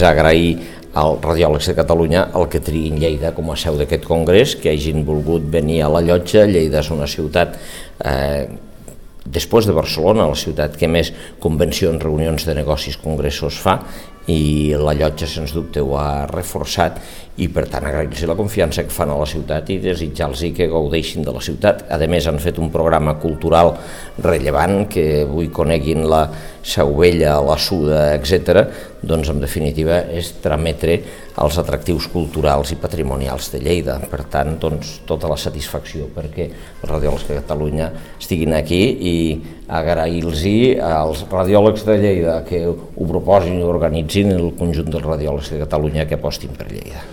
Agrair als radiòlegs de Catalunya el que triïn Lleida com a seu d'aquest congrés, que hagin volgut venir a la Llotja. Lleida és una ciutat, després de Barcelona, la ciutat que més convencions, reunions de negocis, congressos fa, i la Llotja, sens dubte, ho ha reforçat, i per tant agrair-los la confiança que fan a la ciutat i desitjar-los que gaudeixin de la ciutat. A més, han fet un programa cultural rellevant, que avui coneguin la Seu Vella, la Suda, etc. Doncs, en definitiva, és trametre els atractius culturals i patrimonials de Lleida. Per tant, doncs, tota la satisfacció perquè els radiòlegs de Catalunya estiguin aquí, i agrair-los als radiòlegs de Lleida que ho proposin i organitzin, el conjunt dels radiòlegs de Catalunya que apostin per Lleida.